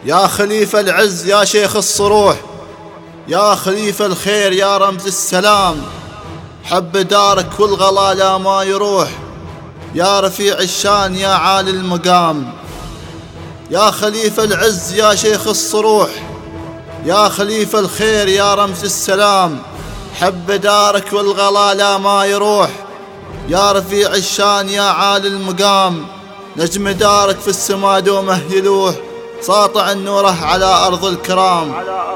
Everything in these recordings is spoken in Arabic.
يا خليفة العز يا شيخ الصروح، يا خليفة الخير يا رمز السلام، حب دارك والغلا لا ما يروح، يا رفيع الشان يا عالي المقام. يا خليفة العز يا شيخ الصروح، يا خليفة الخير يا رمز السلام، حب دارك والغلا لا ما يروح، يا رفيع الشان يا عالي المقام. نجم دارك في السما دومه يلوح، ساطع نوره على أرض الكرام.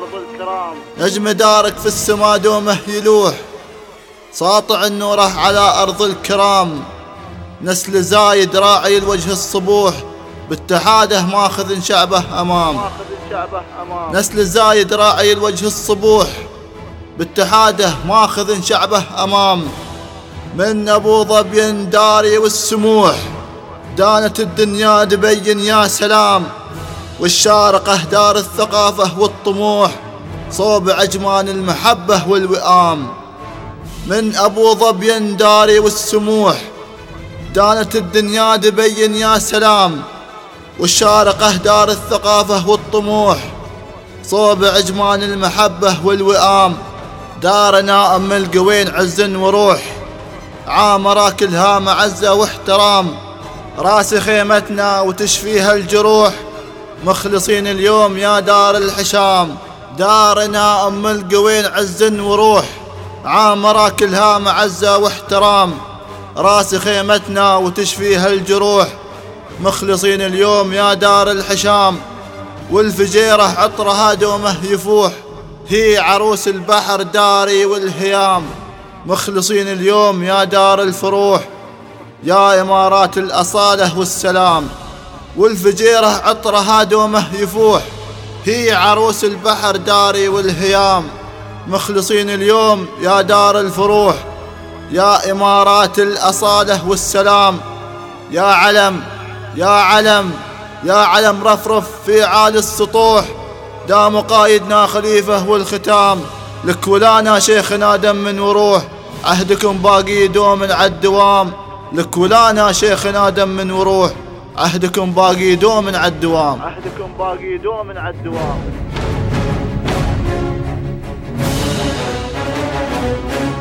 نجم دارك في السما دومه يلوح، ساطع نوره على أرض الكرام. نسل زايد راعي الوجه الصبوح، باتحاده ماخذ شعبه أمام. نسل زايد راعي الوجه الصبوح، باتحاده ماخذ شعبه أمام. من أبو ظبي داري والسموح، دانت الدنيا دبي يا سلام، والشارقة دار الثقافة والطموح، صوب عجمان المحبة والوئام. من أبو ظبي داري والسموح، دانت الدنيا دبي يا سلام، والشارقة دار الثقافة والطموح، صوب عجمان المحبة والوئام. دارنا أم القوين عز وروح، عامرة كلها معزة واحترام، راس خيمتنا وتشفيها الجروح، مخلصين اليوم يا دار الحشام. دارنا أم القوين عز وروح، عامرة كلها معزة واحترام، راس خيمتنا وتشفيها الجروح، مخلصين اليوم يا دار الحشام. والفجيرة عطرها دومه يفوح، هي عروس البحر داري والهيام، مخلصين اليوم يا دار الفروح، يا إمارات الأصالة والسلام. والفجيرة عطرها دومه يفوح، هي عروس البحر داري والهيام، مخلصين اليوم يا دار الفروح، يا إمارات الأصالة والسلام. يا علم يا علم يا علم رفرف في عالي السطوح، دام قايدنا خليفة والختام، لك ولانا شيخنا دم وروح، عهدكم باقي دوم عالدوام. لك ولانا شيخنا دم وروح، عهدكم باقي دوم عالدوام. عهدكم باقي دوم عالدوام.